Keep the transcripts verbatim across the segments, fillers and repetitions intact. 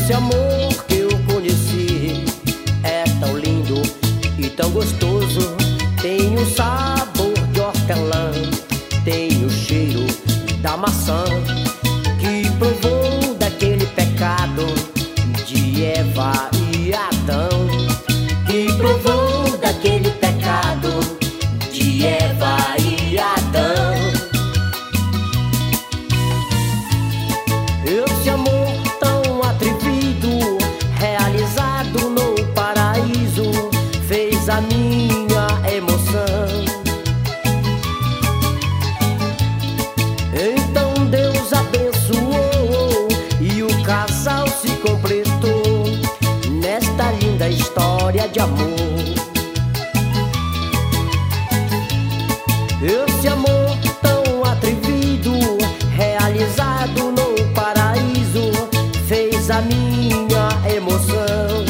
Esse amor que eu conheci é tão lindo e tão gostoso. Tem o sabor de hortelã, tem o cheiro da maçã, que provou daquele pecado de Eva e Adão, que provou daquele pecado de Eva e Adão. Esse amor tão atrevido, realizado no paraíso, fez a minha emoção. Então Deus abençoou e o casal se completou nesta linda história de amor. Esse amor tão atrevido, realizado no paraíso, fez a minha emoção.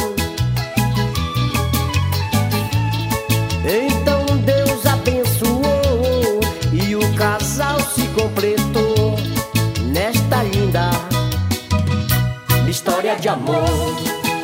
Então Deus abençoou e o casal se completou nesta linda história de amor.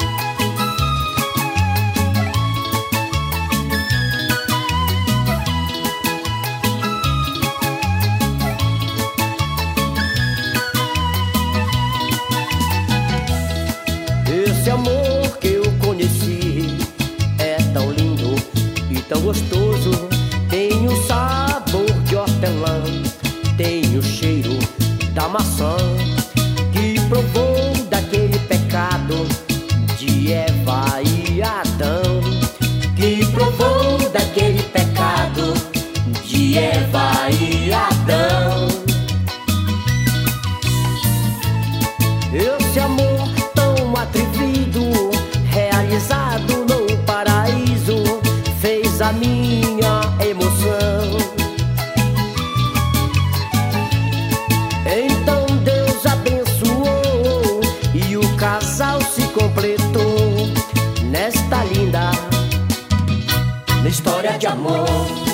Esse amor que eu conheci é tão lindo e tão gostoso. Tem o sabor de hortelã, tem o cheiro da maçã, que provou daquele pecado de Eva e Adão, que provou daquele pecado de Eva e Adão. Esse amor tão atrevido, realizado no paraíso, fez a minha emoção. Então Deus abençoou e o casal se completou nesta linda história de amor.